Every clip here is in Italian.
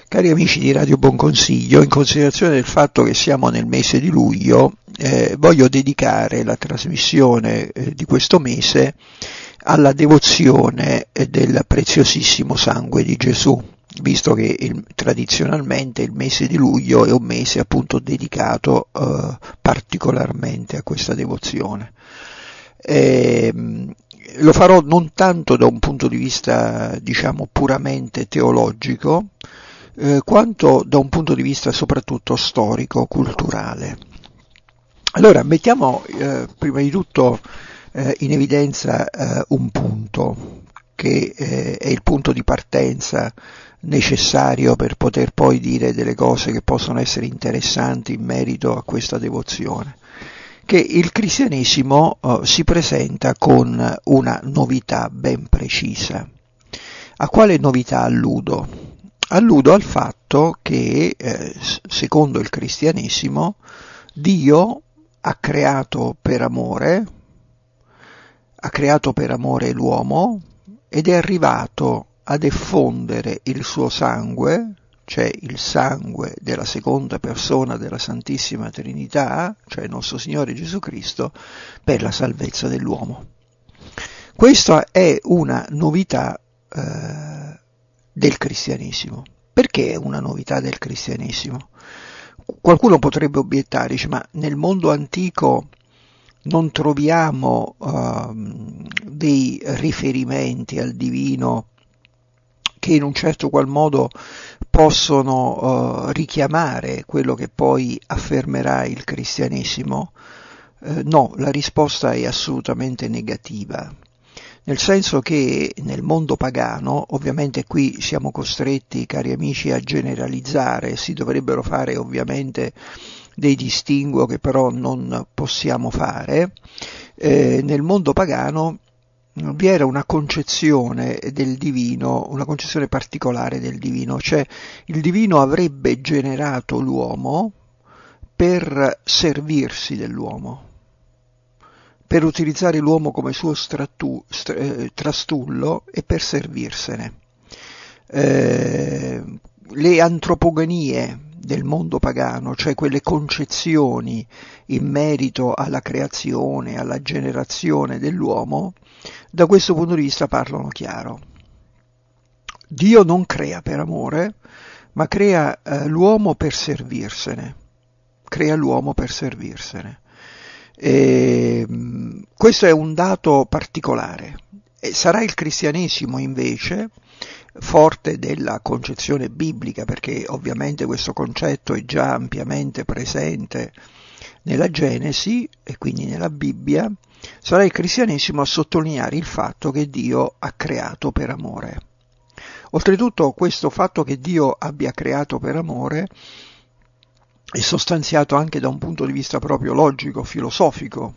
Cari amici di Radio Buon Consiglio, in considerazione del fatto che siamo nel mese di luglio, voglio dedicare la trasmissione di questo mese alla devozione del preziosissimo sangue di Gesù, visto che tradizionalmente il mese di luglio è un mese appunto dedicato particolarmente a questa devozione. Lo farò non tanto da un punto di vista, diciamo, puramente teologico, quanto da un punto di vista soprattutto storico-culturale. Allora, mettiamo prima di tutto in evidenza un punto, che è il punto di partenza necessario per poter poi dire delle cose che possono essere interessanti in merito a questa devozione, che il cristianesimo si presenta con una novità ben precisa. A quale novità alludo? Alludo al fatto che, secondo il cristianesimo, Dio ha creato per amore l'uomo ed è arrivato ad effondere il suo sangue, cioè il sangue della seconda persona della Santissima Trinità, cioè il nostro Signore Gesù Cristo, per la salvezza dell'uomo. Questa è una novità del cristianesimo. Perché è una novità del cristianesimo? Qualcuno potrebbe obiettare, dice, ma nel mondo antico non troviamo dei riferimenti al divino che in un certo qual modo possono richiamare quello che poi affermerà il cristianesimo? No, la risposta è assolutamente negativa. Nel senso che nel mondo pagano, ovviamente qui siamo costretti, cari amici, a generalizzare, si dovrebbero fare ovviamente dei distinguo che però non possiamo fare, nel mondo pagano vi era una concezione del divino, una concezione particolare del divino, cioè il divino avrebbe generato l'uomo per servirsi dell'uomo, per utilizzare l'uomo come suo trastullo e per servirsene. Le antropogonie del mondo pagano, cioè quelle concezioni in merito alla creazione, alla generazione dell'uomo, da questo punto di vista parlano chiaro. Dio non crea per amore, ma crea l'uomo per servirsene. Crea l'uomo per servirsene. Questo è un dato particolare. Sarà il cristianesimo invece, forte della concezione biblica, perché ovviamente questo concetto è già ampiamente presente nella Genesi e quindi nella Bibbia, sarà il cristianesimo a sottolineare il fatto che Dio ha creato per amore. Oltretutto questo fatto che Dio abbia creato per amore è sostanziato anche da un punto di vista proprio logico, filosofico,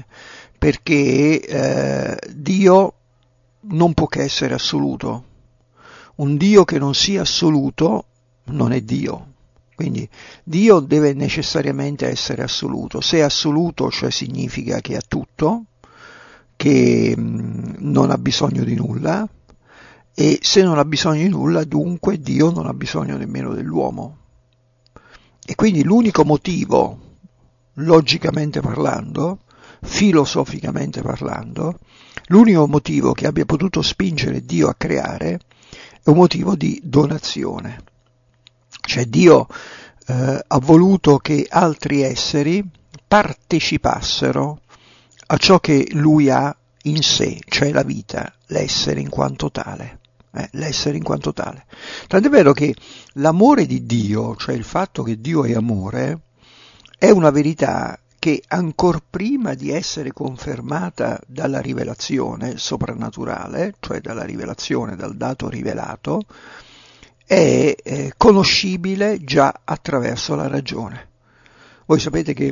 perché Dio non può che essere assoluto. Un Dio che non sia assoluto non è Dio. Quindi Dio deve necessariamente essere assoluto. Se è assoluto, cioè significa che ha tutto, che non ha bisogno di nulla, e se non ha bisogno di nulla, dunque Dio non ha bisogno nemmeno dell'uomo. E quindi l'unico motivo, logicamente parlando, filosoficamente parlando, l'unico motivo che abbia potuto spingere Dio a creare è un motivo di donazione. Cioè Dio ha voluto che altri esseri partecipassero a ciò che Lui ha in sé, cioè la vita, l'essere in quanto tale. L'essere in quanto tale. Tant'è vero che l'amore di Dio, cioè il fatto che Dio è amore, è una verità che ancor prima di essere confermata dalla rivelazione soprannaturale, cioè dalla rivelazione, dal dato rivelato, è conoscibile già attraverso la ragione. Voi sapete che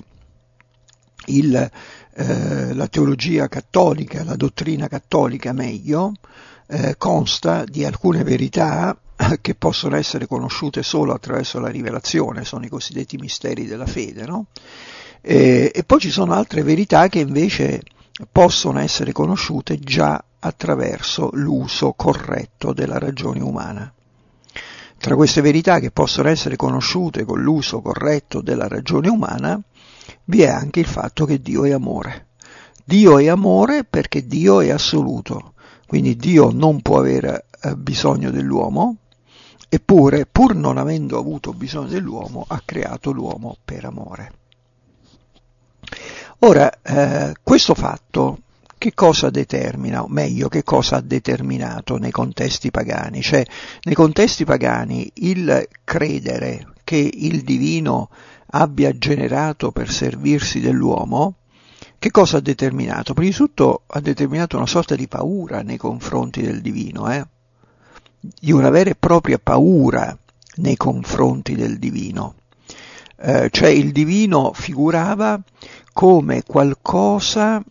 la teologia cattolica, la dottrina cattolica meglio, consta di alcune verità che possono essere conosciute solo attraverso la rivelazione, sono i cosiddetti misteri della fede, no? E poi ci sono altre verità che invece possono essere conosciute già attraverso l'uso corretto della ragione umana. Tra queste verità che possono essere conosciute con l'uso corretto della ragione umana, vi è anche il fatto che Dio è amore. Dio è amore perché Dio è assoluto, quindi Dio non può avere bisogno dell'uomo, eppure, pur non avendo avuto bisogno dell'uomo, ha creato l'uomo per amore. Ora, questo fatto che cosa determina, o meglio, che cosa ha determinato nei contesti pagani? Cioè, nei contesti pagani il credere che il divino abbia generato per servirsi dell'uomo, che cosa ha determinato? Prima di tutto ha determinato una sorta di paura nei confronti del divino, di una vera e propria paura nei confronti del divino. Cioè il divino figurava come qualcosa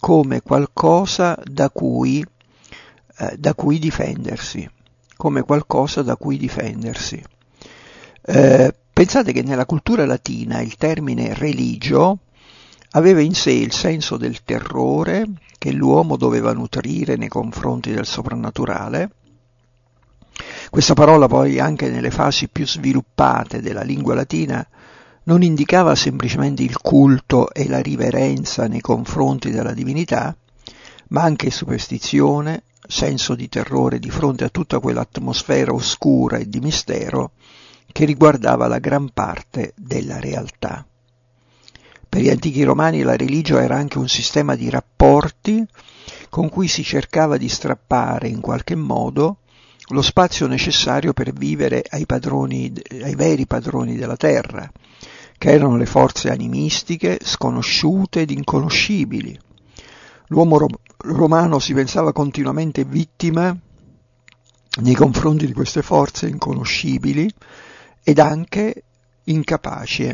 da cui difendersi, come qualcosa da cui difendersi. Pensate che nella cultura latina il termine religio aveva in sé il senso del terrore che l'uomo doveva nutrire nei confronti del soprannaturale. Questa parola poi anche nelle fasi più sviluppate della lingua latina non indicava semplicemente il culto e la riverenza nei confronti della divinità, ma anche superstizione, senso di terrore di fronte a tutta quell'atmosfera oscura e di mistero che riguardava la gran parte della realtà. Per gli antichi romani la religione era anche un sistema di rapporti con cui si cercava di strappare in qualche modo lo spazio necessario per vivere ai veri padroni della terra, che erano le forze animistiche sconosciute ed inconoscibili. L'uomo romano si pensava continuamente vittima nei confronti di queste forze inconoscibili ed anche incapace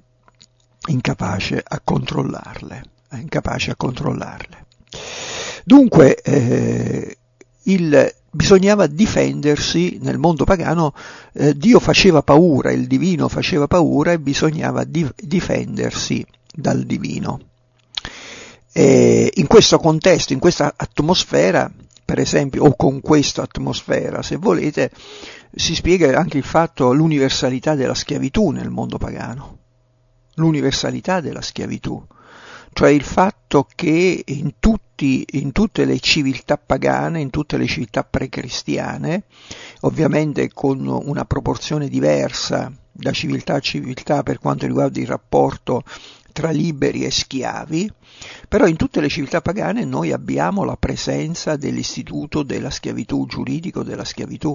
a controllarle. Dunque, bisognava difendersi nel mondo pagano, Dio faceva paura, il divino faceva paura e bisognava difendersi dal divino. In questo contesto, in questa atmosfera, per esempio, o con questa atmosfera, se volete, si spiega anche il fatto, l'universalità della schiavitù nel mondo pagano. L'universalità della schiavitù. Cioè il fatto che in tutte le civiltà pagane, in tutte le civiltà precristiane, ovviamente con una proporzione diversa da civiltà a civiltà per quanto riguarda il rapporto tra liberi e schiavi, però in tutte le civiltà pagane noi abbiamo la presenza dell'istituto della schiavitù, giuridico della schiavitù.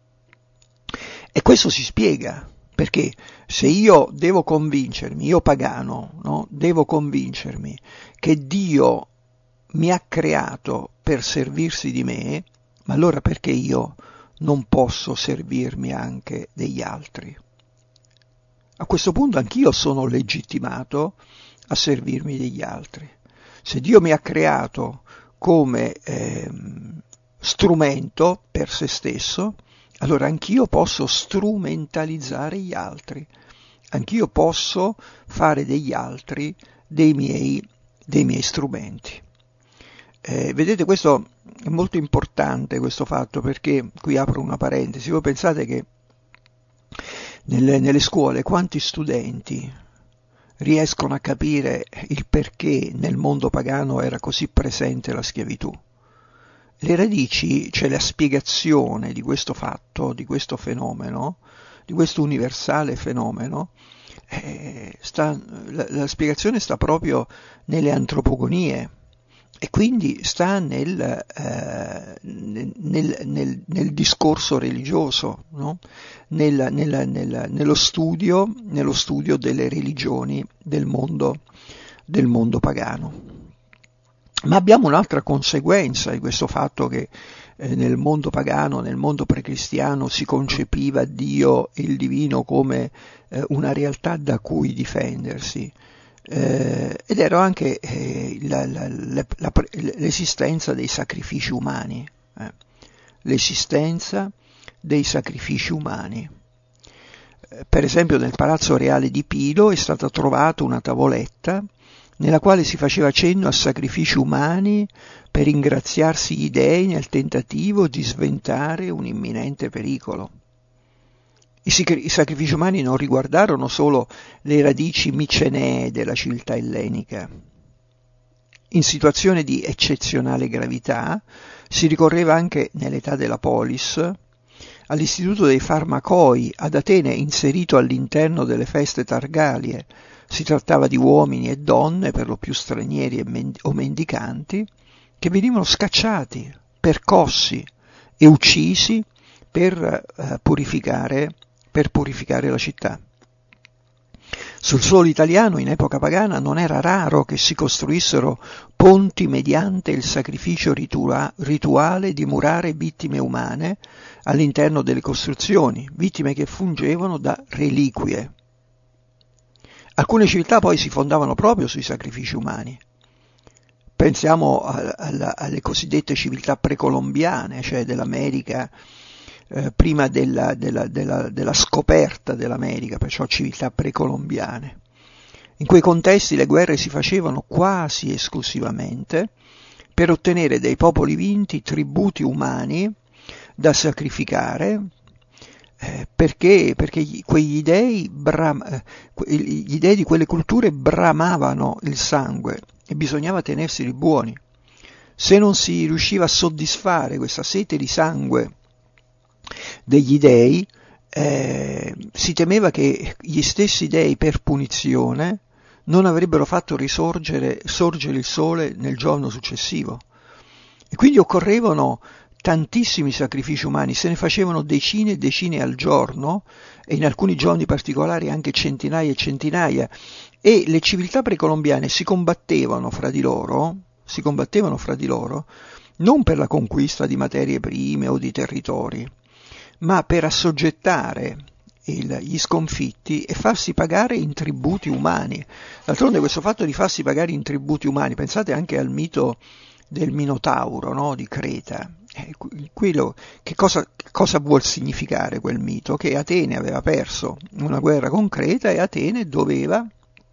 E questo si spiega. Perché se io devo convincermi, io pagano, no? Devo convincermi che Dio mi ha creato per servirsi di me, ma allora perché io non posso servirmi anche degli altri? A questo punto anch'io sono legittimato a servirmi degli altri. Se Dio mi ha creato come strumento per se stesso, allora anch'io posso strumentalizzare gli altri, anch'io posso fare degli altri dei miei strumenti. Vedete, questo è molto importante, questo fatto, perché qui apro una parentesi. Voi pensate che nelle scuole quanti studenti riescono a capire il perché nel mondo pagano era così presente la schiavitù? Le radici, cioè la spiegazione di questo fatto, di questo fenomeno, di questo universale fenomeno, la spiegazione sta proprio nelle antropogonie e quindi sta nel discorso religioso, no? nello studio delle religioni del mondo pagano. Ma abbiamo un'altra conseguenza di questo fatto che nel mondo pagano, nel mondo precristiano, si concepiva Dio e il divino come una realtà da cui difendersi, ed era anche l'esistenza dei sacrifici umani, l'esistenza dei sacrifici umani. Per esempio nel palazzo reale di Pilo è stata trovata una tavoletta nella quale si faceva cenno a sacrifici umani per ringraziarsi gli dei nel tentativo di sventare un imminente pericolo. I sacrifici umani non riguardarono solo le radici micenee della civiltà ellenica. In situazione di eccezionale gravità si ricorreva anche nell'età della polis all'istituto dei farmacoi ad Atene inserito all'interno delle feste targalie. Si trattava di uomini e donne, per lo più stranieri o mendicanti, che venivano scacciati, percossi e uccisi per purificare la città. Sul suolo italiano in epoca pagana non era raro che si costruissero ponti mediante il sacrificio rituale di murare vittime umane all'interno delle costruzioni, vittime che fungevano da reliquie. Alcune civiltà poi si fondavano proprio sui sacrifici umani. Pensiamo alle cosiddette civiltà precolombiane, cioè dell'America prima della scoperta dell'America, perciò civiltà precolombiane. In quei contesti le guerre si facevano quasi esclusivamente per ottenere dai popoli vinti tributi umani da sacrificare, perché gli dei di quelle culture bramavano il sangue e bisognava tenerseli buoni. Se non si riusciva a soddisfare questa sete di sangue degli dei, si temeva che gli stessi dei per punizione non avrebbero fatto sorgere il sole nel giorno successivo, e quindi occorrevano tantissimi sacrifici umani, se ne facevano decine e decine al giorno, e in alcuni giorni particolari anche centinaia e centinaia, e le civiltà precolombiane si combattevano fra di loro non per la conquista di materie prime o di territori, ma per assoggettare gli sconfitti e farsi pagare in tributi umani. D'altronde questo fatto di farsi pagare in tributi umani, pensate anche al mito del Minotauro, no? Di Creta. Che cosa vuol significare quel mito? Che Atene aveva perso una guerra con Creta e Atene doveva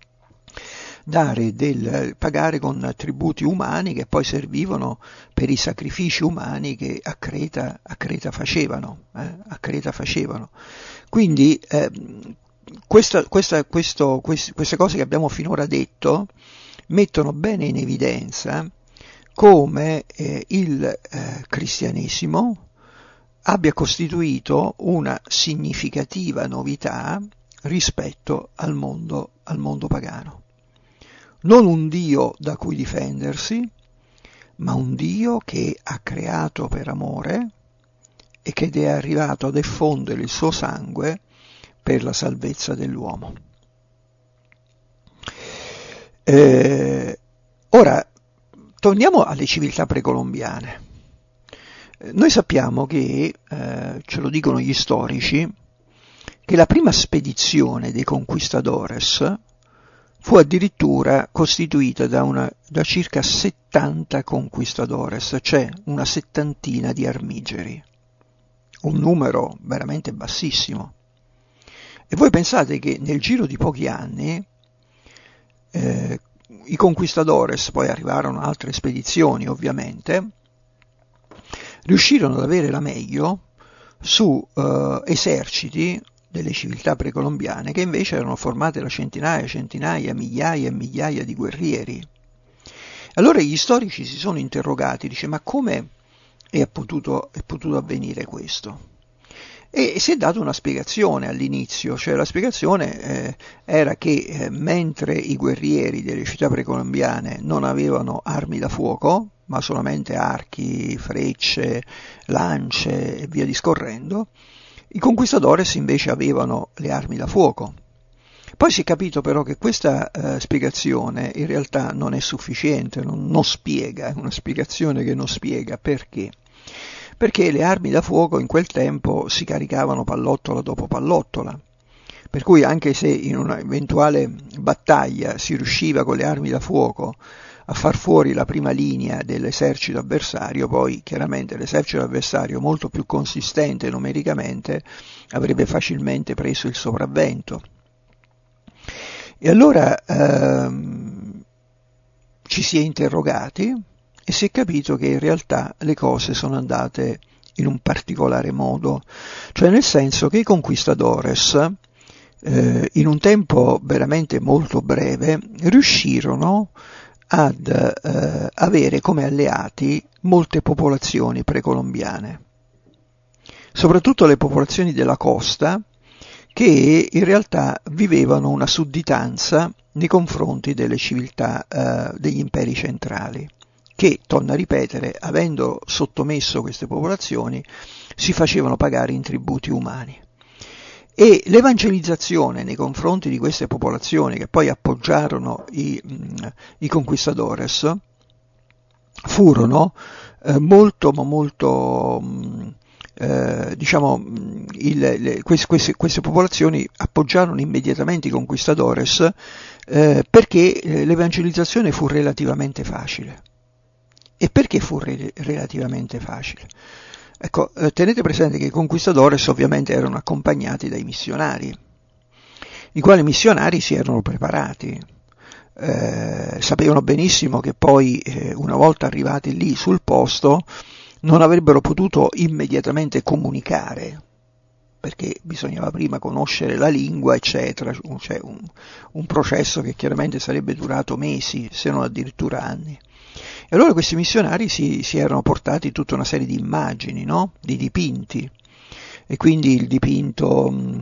pagare con tributi umani che poi servivano per i sacrifici umani che a Creta facevano. Quindi queste cose che abbiamo finora detto mettono bene in evidenza come il cristianesimo abbia costituito una significativa novità rispetto al mondo pagano. Non un Dio da cui difendersi, ma un Dio che ha creato per amore e che è arrivato ad effondere il suo sangue per la salvezza dell'uomo. Ora, torniamo alle civiltà precolombiane. Noi sappiamo che, ce lo dicono gli storici, che la prima spedizione dei conquistadores fu addirittura costituita da circa 70 conquistadores, cioè una settantina di armigeri, un numero veramente bassissimo. E voi pensate che nel giro di pochi anni i conquistadores, poi arrivarono altre spedizioni ovviamente, riuscirono ad avere la meglio su eserciti delle civiltà precolombiane che invece erano formate da centinaia, migliaia e migliaia di guerrieri. Allora gli storici si sono interrogati, dice, ma come è potuto avvenire questo? E si è data una spiegazione all'inizio, cioè la spiegazione era che mentre i guerrieri delle città precolombiane non avevano armi da fuoco, ma solamente archi, frecce, lance e via discorrendo, i conquistadores invece avevano le armi da fuoco. Poi si è capito però che questa spiegazione in realtà non è sufficiente, non spiega, è una spiegazione che non spiega. Perché? Perché le armi da fuoco in quel tempo si caricavano pallottola dopo pallottola, per cui anche se in un'eventuale battaglia si riusciva con le armi da fuoco a far fuori la prima linea dell'esercito avversario, poi chiaramente l'esercito avversario molto più consistente numericamente avrebbe facilmente preso il sopravvento. E allora ci si è interrogati e si è capito che in realtà le cose sono andate in un particolare modo, cioè nel senso che i conquistadores in un tempo veramente molto breve riuscirono ad avere come alleati molte popolazioni precolombiane, soprattutto le popolazioni della costa, che in realtà vivevano una sudditanza nei confronti delle civiltà degli imperi centrali, che, torno a ripetere, avendo sottomesso queste popolazioni, si facevano pagare in tributi umani. E l'evangelizzazione nei confronti di queste popolazioni che poi appoggiarono i conquistadores furono molto diciamo, queste popolazioni appoggiarono immediatamente i conquistadores perché l'evangelizzazione fu relativamente facile. E perché fu relativamente facile? Ecco, tenete presente che i conquistadores ovviamente erano accompagnati dai missionari, i quali missionari si erano preparati, sapevano benissimo che poi una volta arrivati lì sul posto non avrebbero potuto immediatamente comunicare, perché bisognava prima conoscere la lingua, eccetera, cioè un processo che chiaramente sarebbe durato mesi, se non addirittura anni. E allora questi missionari si erano portati tutta una serie di immagini, no? Di dipinti, e quindi il dipinto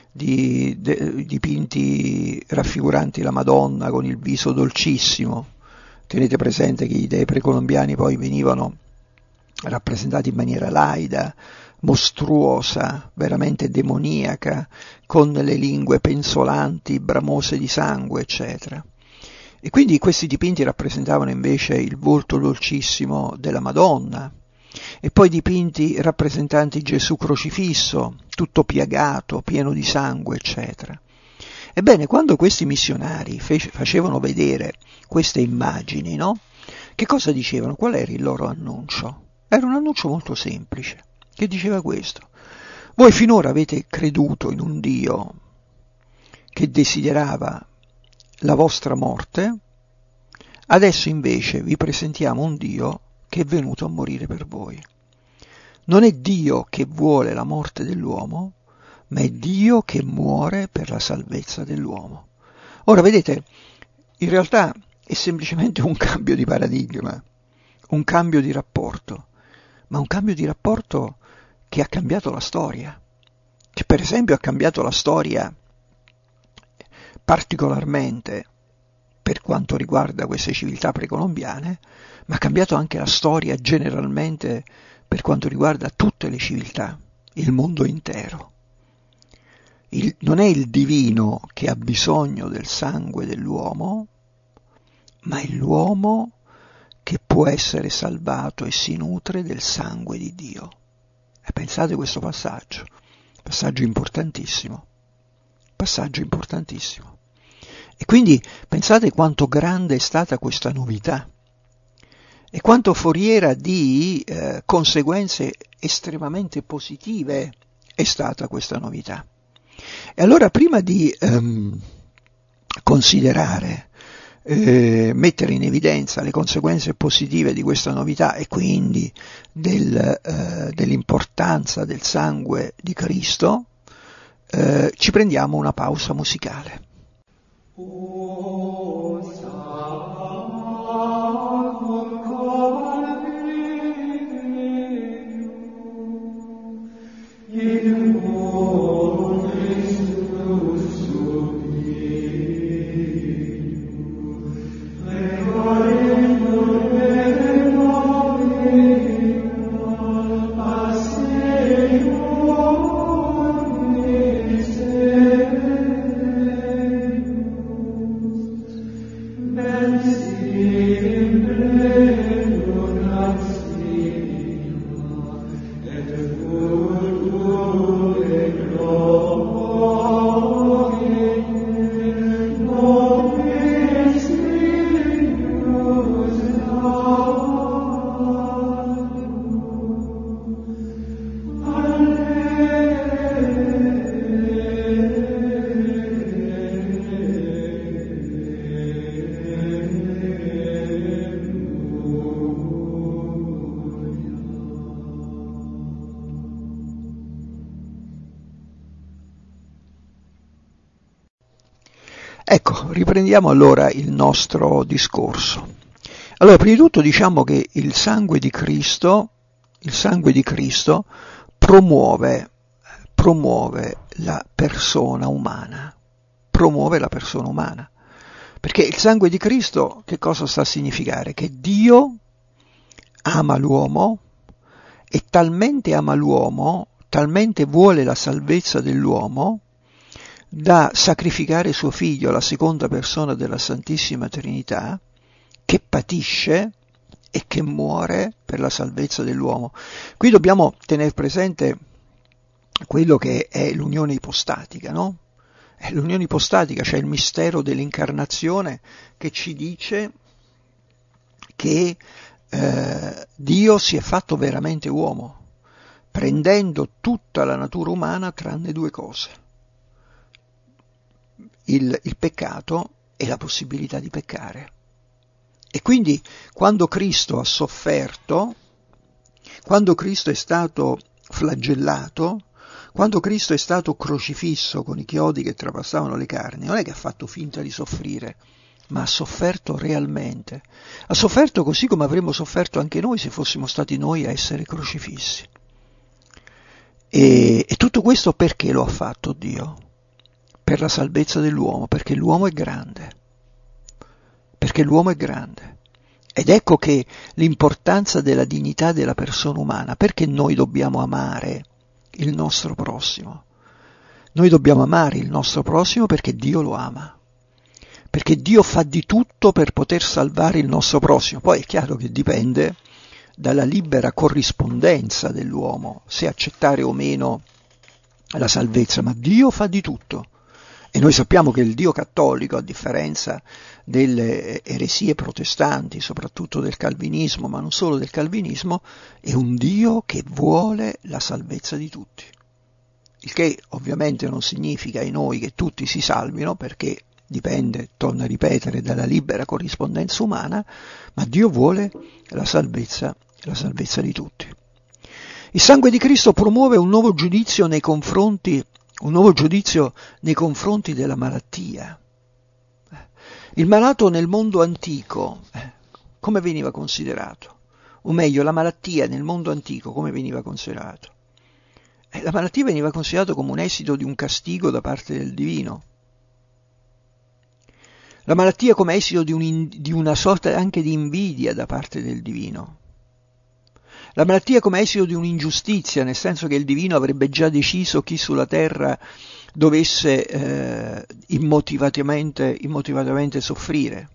dipinti raffiguranti la Madonna con il viso dolcissimo. Tenete presente che gli dei precolombiani poi venivano rappresentati in maniera laida, mostruosa, veramente demoniaca, con le lingue penzolanti, bramose di sangue, eccetera. E quindi questi dipinti rappresentavano invece il volto dolcissimo della Madonna, e poi dipinti rappresentanti Gesù crocifisso, tutto piagato, pieno di sangue, eccetera. Ebbene, quando questi missionari facevano vedere queste immagini, no? Che cosa dicevano? Qual era il loro annuncio? Era un annuncio molto semplice, che diceva questo: voi finora avete creduto in un Dio che desiderava la vostra morte, adesso invece vi presentiamo un Dio che è venuto a morire per voi. Non è Dio che vuole la morte dell'uomo, ma è Dio che muore per la salvezza dell'uomo. Ora vedete, in realtà è semplicemente un cambio di paradigma, un cambio di rapporto, ma un cambio di rapporto che ha cambiato la storia, che per esempio ha cambiato la storia particolarmente per quanto riguarda queste civiltà precolombiane, ma ha cambiato anche la storia generalmente per quanto riguarda tutte le civiltà, il mondo intero. Non è il divino che ha bisogno del sangue dell'uomo, ma è l'uomo che può essere salvato e si nutre del sangue di Dio. E pensate a questo passaggio importantissimo, passaggio importantissimo. E quindi pensate quanto grande è stata questa novità e quanto foriera di conseguenze estremamente positive è stata questa novità. E allora prima di considerare, mettere in evidenza le conseguenze positive di questa novità e quindi dell'importanza del sangue di Cristo, ci prendiamo una pausa musicale. Ecco, riprendiamo allora il nostro discorso. Allora, prima di tutto diciamo che il sangue di Cristo promuove la persona umana, perché il sangue di Cristo che cosa sta a significare? Che Dio ama l'uomo e talmente ama l'uomo, talmente vuole la salvezza dell'uomo, da sacrificare suo figlio, la seconda persona della Santissima Trinità, che patisce e che muore per la salvezza dell'uomo. Qui dobbiamo tenere presente quello che è l'unione ipostatica, no? L'unione ipostatica, cioè il mistero dell'incarnazione che ci dice che Dio si è fatto veramente uomo, prendendo tutta la natura umana tranne due cose: il peccato e la possibilità di peccare. E quindi quando Cristo ha sofferto, quando Cristo è stato flagellato, quando Cristo è stato crocifisso con i chiodi che trapassavano le carni, non è che ha fatto finta di soffrire, ma ha sofferto realmente. Ha sofferto così come avremmo sofferto anche noi se fossimo stati noi a essere crocifissi. E tutto questo perché lo ha fatto Dio? Per la salvezza dell'uomo, perché l'uomo è grande. Perché l'uomo è grande. Ed ecco che l'importanza della dignità della persona umana, perché noi dobbiamo amare il nostro prossimo. Noi dobbiamo amare il nostro prossimo perché Dio lo ama, perché Dio fa di tutto per poter salvare il nostro prossimo. Poi è chiaro che dipende dalla libera corrispondenza dell'uomo, se accettare o meno la salvezza, ma Dio fa di tutto. E noi sappiamo che il Dio cattolico, a differenza delle eresie protestanti, soprattutto del calvinismo, ma non solo del calvinismo, è un Dio che vuole la salvezza di tutti. Il che ovviamente non significa in noi che tutti si salvino, perché dipende, torno a ripetere, dalla libera corrispondenza umana, ma Dio vuole la salvezza di tutti. Il sangue di Cristo promuove un nuovo giudizio nei confronti della malattia. Il malato nel mondo antico, come veniva considerato? O meglio, la malattia nel mondo antico come veniva considerato? La malattia veniva considerata come un esito di un castigo da parte del divino. La malattia come esito di una sorta anche di invidia da parte del divino. La malattia come esito di un'ingiustizia, nel senso che il divino avrebbe già deciso chi sulla terra dovesse immotivatamente soffrire.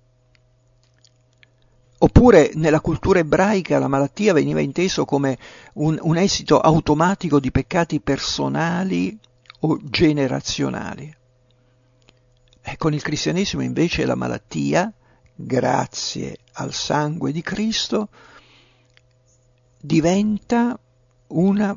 Oppure nella cultura ebraica la malattia veniva inteso come un esito automatico di peccati personali o generazionali. Con il cristianesimo invece la malattia, grazie al sangue di Cristo, diventa una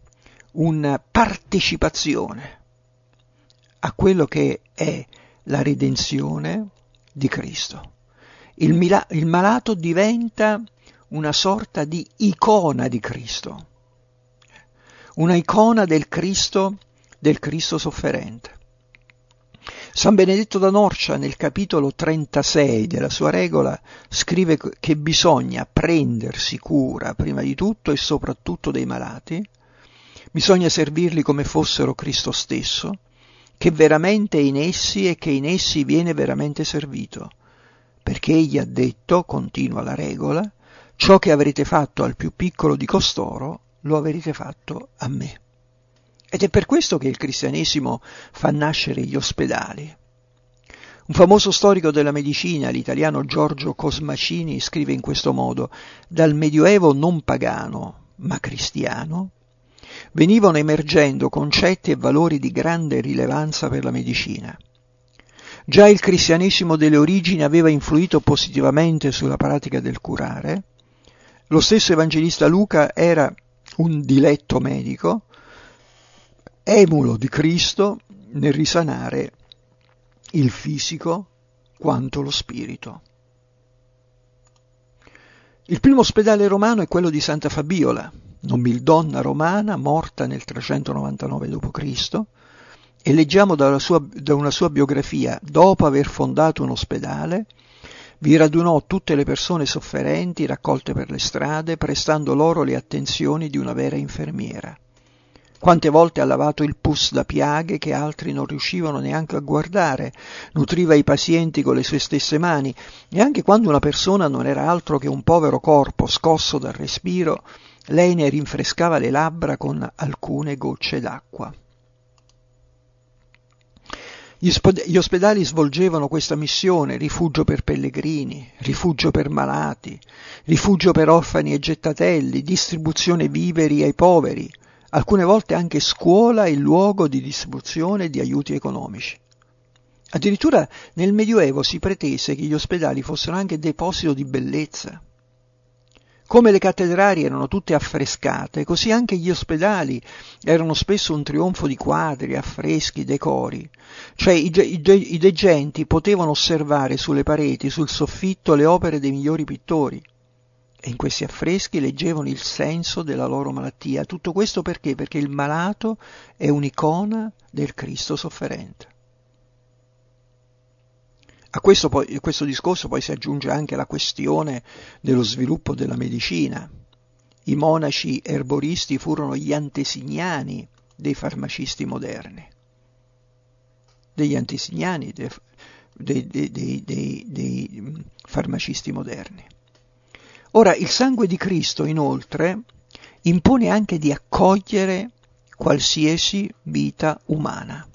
partecipazione a quello che è la redenzione di Cristo. Il malato diventa una sorta di icona di Cristo, una icona del Cristo sofferente. San Benedetto da Norcia nel capitolo 36 della sua regola scrive che bisogna prendersi cura prima di tutto e soprattutto dei malati, bisogna servirli come fossero Cristo stesso, che veramente è in essi e che in essi viene veramente servito, perché egli ha detto, continua la regola, ciò che avrete fatto al più piccolo di costoro lo avrete fatto a me. Ed è per questo che il cristianesimo fa nascere gli ospedali. Un famoso storico della medicina, l'italiano Giorgio Cosmacini, scrive in questo modo: dal Medioevo non pagano, ma cristiano, venivano emergendo concetti e valori di grande rilevanza per la medicina. Già il cristianesimo delle origini aveva influito positivamente sulla pratica del curare. Lo stesso evangelista Luca era un diletto medico, emulo di Cristo nel risanare il fisico quanto lo spirito. Il primo ospedale romano è quello di Santa Fabiola, nobildonna romana morta nel 399 d.C. E leggiamo da una sua biografia: dopo aver fondato un ospedale, vi radunò tutte le persone sofferenti raccolte per le strade, prestando loro le attenzioni di una vera infermiera. Quante volte ha lavato il pus da piaghe che altri non riuscivano neanche a guardare, nutriva i pazienti con le sue stesse mani, e anche quando una persona non era altro che un povero corpo scosso dal respiro, lei ne rinfrescava le labbra con alcune gocce d'acqua. Gli ospedali svolgevano questa missione: rifugio per pellegrini, rifugio per malati, rifugio per orfani e gettatelli, distribuzione viveri ai poveri, alcune volte anche scuola e luogo di distribuzione di aiuti economici. Addirittura nel Medioevo si pretese che gli ospedali fossero anche deposito di bellezza. Come le cattedrali erano tutte affrescate, così anche gli ospedali erano spesso un trionfo di quadri, affreschi, decori. Cioè i degenti potevano osservare sulle pareti, sul soffitto, le opere dei migliori pittori. E in questi affreschi leggevano il senso della loro malattia. Tutto questo perché? Perché il malato è un'icona del Cristo sofferente. A questo discorso poi si aggiunge anche la questione dello sviluppo della medicina. I monaci erboristi furono gli antesignani dei farmacisti moderni, dei farmacisti moderni. Ora, il sangue di Cristo, inoltre, impone anche di accogliere qualsiasi vita umana.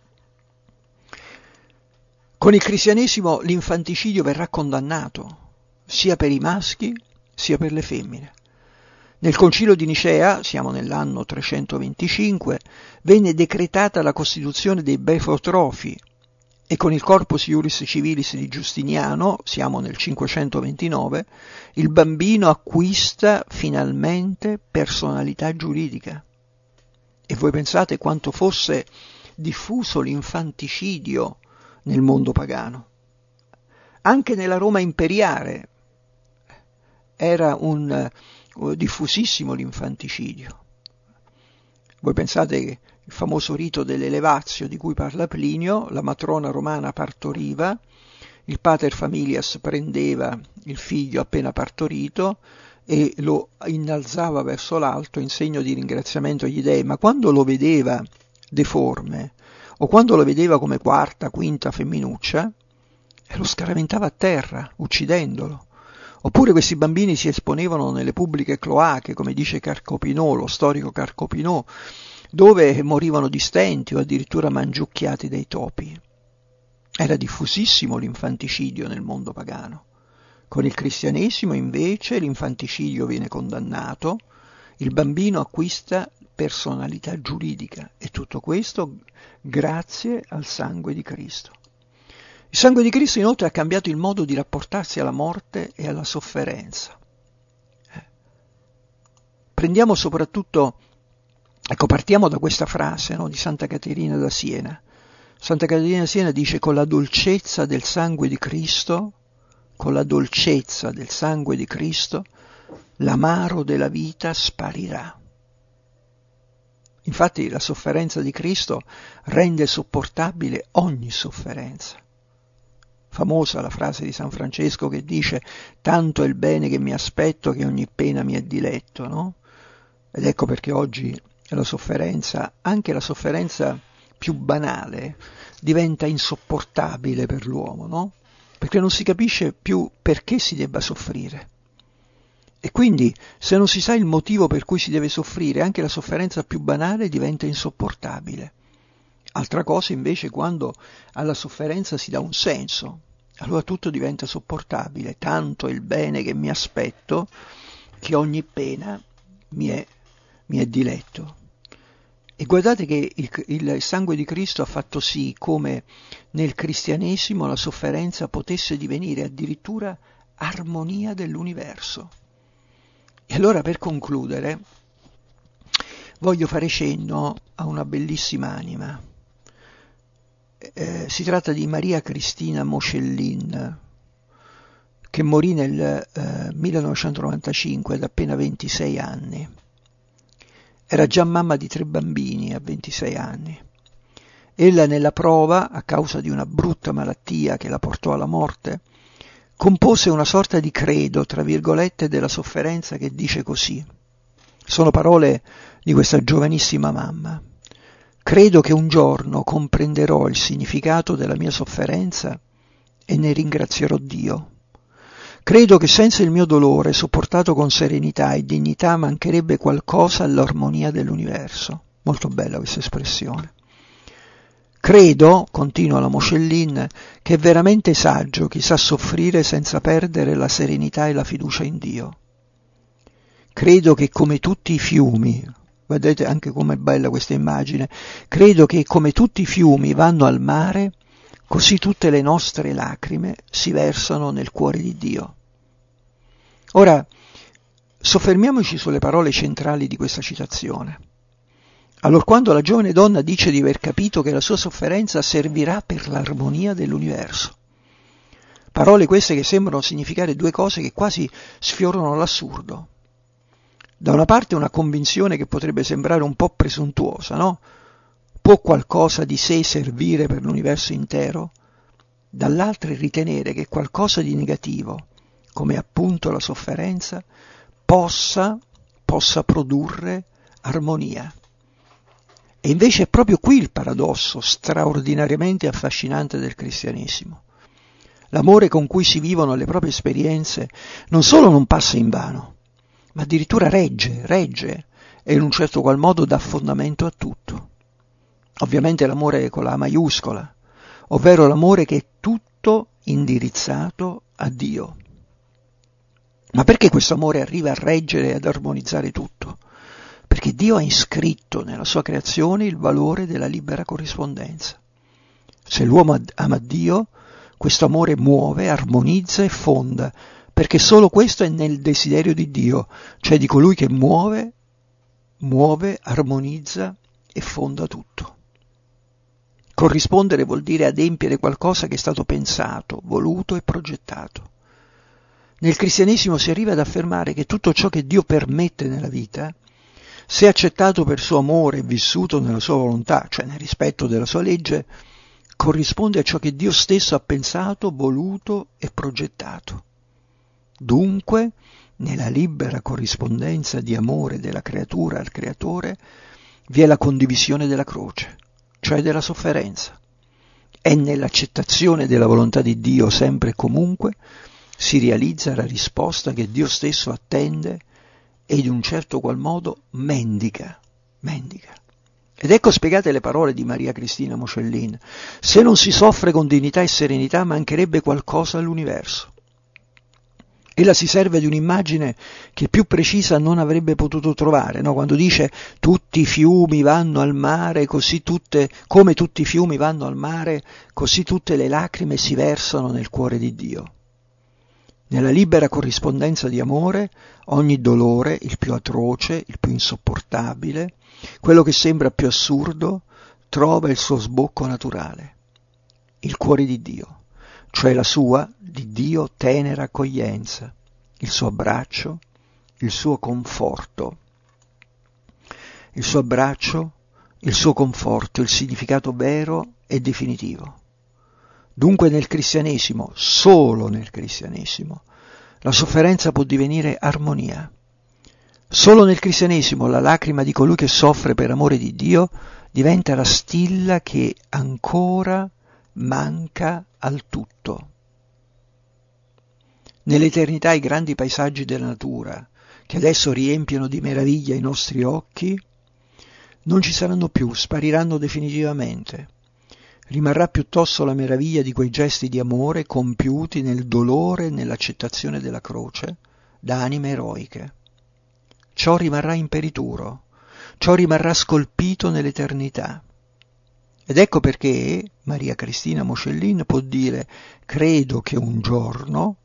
Con il cristianesimo l'infanticidio verrà condannato, sia per i maschi sia per le femmine. Nel Concilio di Nicea, siamo nell'anno 325, venne decretata la costituzione dei Befotrofi, e con il Corpus Iuris Civilis di Giustiniano, siamo nel 529, il bambino acquista finalmente personalità giuridica. E voi pensate quanto fosse diffuso l'infanticidio nel mondo pagano. Anche nella Roma imperiale era diffusissimo l'infanticidio. Voi pensate che il famoso rito dell'elevatio di cui parla Plinio, la matrona romana partoriva, il pater familias prendeva il figlio appena partorito e lo innalzava verso l'alto in segno di ringraziamento agli dei, ma quando lo vedeva deforme o quando lo vedeva come quarta, quinta femminuccia, lo scaraventava a terra, uccidendolo. Oppure questi bambini si esponevano nelle pubbliche cloache, come dice Carcopinò, lo storico Carcopinò, dove morivano di stenti o addirittura mangiucchiati dai topi. Era diffusissimo l'infanticidio nel mondo pagano. Con il cristianesimo, invece, l'infanticidio viene condannato, il bambino acquista personalità giuridica, e tutto questo grazie al sangue di Cristo. Il sangue di Cristo inoltre ha cambiato il modo di rapportarsi alla morte e alla sofferenza. Prendiamo soprattutto, partiamo da questa frase, no, di Santa Caterina da Siena. Santa Caterina da Siena dice: con la dolcezza del sangue di Cristo, l'amaro della vita sparirà. Infatti la sofferenza di Cristo rende sopportabile ogni sofferenza. Famosa la frase di San Francesco che dice: tanto è il bene che mi aspetto che ogni pena mi è diletto, no? Ed ecco perché oggi la sofferenza, anche la sofferenza più banale, diventa insopportabile per l'uomo, no? Perché non si capisce più perché si debba soffrire. E quindi, se non si sa il motivo per cui si deve soffrire, anche la sofferenza più banale diventa insopportabile. Altra cosa invece quando alla sofferenza si dà un senso, allora tutto diventa sopportabile. Tanto è il bene che mi aspetto che ogni pena mi è diletto. E guardate che il sangue di Cristo ha fatto sì come nel cristianesimo la sofferenza potesse divenire addirittura armonia dell'universo. E allora, per concludere, voglio fare cenno a una bellissima anima. Si tratta di Maria Cristina Moscellin, che morì nel 1995 ad appena 26 anni. Era già mamma di 3 bambini a 26 anni Ella nella prova, a causa di una brutta malattia che la portò alla morte, compose una sorta di credo, tra virgolette, della sofferenza che dice così. Sono parole di questa giovanissima mamma. Credo che un giorno comprenderò il significato della mia sofferenza e ne ringrazierò Dio. Credo che senza il mio dolore, sopportato con serenità e dignità, mancherebbe qualcosa all'armonia dell'universo. Molto bella questa espressione. Credo, continua la Moscellin, che è veramente saggio chi sa soffrire senza perdere la serenità e la fiducia in Dio. Credo che come tutti i fiumi, vedete anche com'è bella questa immagine, credo che come tutti i fiumi vanno al mare, così tutte le nostre lacrime si versano nel cuore di Dio. Ora, soffermiamoci sulle parole centrali di questa citazione. Allorquando la giovane donna dice di aver capito che la sua sofferenza servirà per l'armonia dell'universo. Parole queste che sembrano significare due cose che quasi sfiorano l'assurdo. Da una parte una convinzione che potrebbe sembrare un po' presuntuosa, no? Può qualcosa di sé servire per l'universo intero? Dall'altra ritenere che qualcosa di negativo, come appunto la sofferenza, possa produrre armonia. E invece è proprio qui il paradosso straordinariamente affascinante del cristianesimo. L'amore con cui si vivono le proprie esperienze non solo non passa invano, ma addirittura regge e in un certo qual modo dà fondamento a tutto. Ovviamente l'amore con la A maiuscola, ovvero l'amore che è tutto indirizzato a Dio. Ma perché questo amore arriva a reggere e ad armonizzare tutto? Perché Dio ha iscritto nella sua creazione il valore della libera corrispondenza. Se l'uomo ama Dio, questo amore muove, armonizza e fonda, perché solo questo è nel desiderio di Dio, cioè di colui che muove, armonizza e fonda tutto. Corrispondere vuol dire adempiere qualcosa che è stato pensato, voluto e progettato. Nel cristianesimo si arriva ad affermare che tutto ciò che Dio permette nella vita, se accettato per suo amore e vissuto nella sua volontà, cioè nel rispetto della sua legge, corrisponde a ciò che Dio stesso ha pensato, voluto e progettato. Dunque, nella libera corrispondenza di amore della creatura al creatore, vi è la condivisione della croce, cioè della sofferenza. E nell'accettazione della volontà di Dio sempre e comunque si realizza la risposta che Dio stesso attende e in un certo qual modo mendica. Ed ecco spiegate le parole di Maria Cristina Moscellin. Se non si soffre con dignità e serenità mancherebbe qualcosa all'universo. Ella si serve di un'immagine che più precisa non avrebbe potuto trovare, no? Quando dice tutti i fiumi vanno al mare, come tutti i fiumi vanno al mare, così tutte le lacrime si versano nel cuore di Dio. Nella libera corrispondenza di amore, ogni dolore, il più atroce, il più insopportabile, quello che sembra più assurdo, trova il suo sbocco naturale, il cuore di Dio, cioè la sua, di Dio, tenera accoglienza, il suo abbraccio, il suo conforto. Il suo abbraccio, il suo conforto, il significato vero e definitivo. Dunque nel cristianesimo, solo nel cristianesimo, la sofferenza può divenire armonia. Solo nel cristianesimo la lacrima di colui che soffre per amore di Dio diventa la stilla che ancora manca al tutto. Nell'eternità i grandi paesaggi della natura, che adesso riempiono di meraviglia i nostri occhi, non ci saranno più, spariranno definitivamente. Rimarrà piuttosto la meraviglia di quei gesti di amore compiuti nel dolore e nell'accettazione della croce da anime eroiche. Ciò rimarrà imperituro, ciò rimarrà scolpito nell'eternità. Ed ecco perché Maria Cristina Moscellin può dire credo che un giorno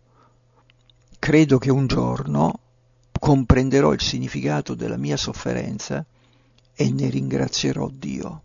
comprenderò il significato della mia sofferenza e ne ringrazierò Dio.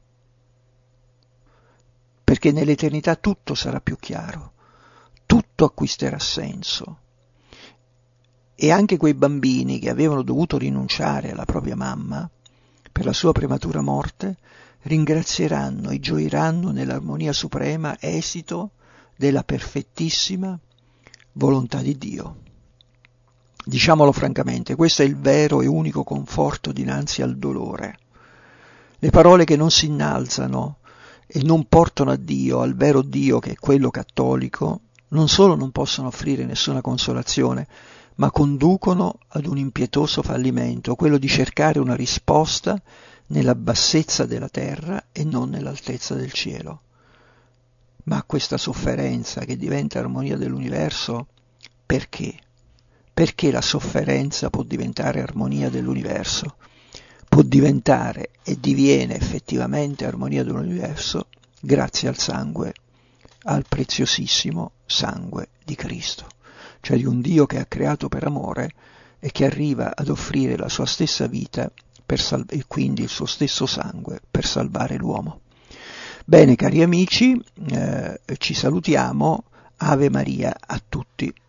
Perché nell'eternità tutto sarà più chiaro, tutto acquisterà senso. E anche quei bambini che avevano dovuto rinunciare alla propria mamma per la sua prematura morte ringrazieranno e gioiranno nell'armonia suprema, esito della perfettissima volontà di Dio. Diciamolo francamente, questo è il vero e unico conforto dinanzi al dolore. Le parole che non si innalzano e non portano a Dio, al vero Dio che è quello cattolico, non solo non possono offrire nessuna consolazione, ma conducono ad un impietoso fallimento, quello di cercare una risposta nella bassezza della terra e non nell'altezza del cielo. Ma questa sofferenza che diventa armonia dell'universo, perché? Perché la sofferenza può diventare armonia dell'universo? Può diventare e diviene effettivamente armonia dell'universo grazie al sangue, al preziosissimo sangue di Cristo, cioè di un Dio che ha creato per amore e che arriva ad offrire la sua stessa vita e quindi il suo stesso sangue per salvare l'uomo. Bene cari amici, ci salutiamo, Ave Maria a tutti.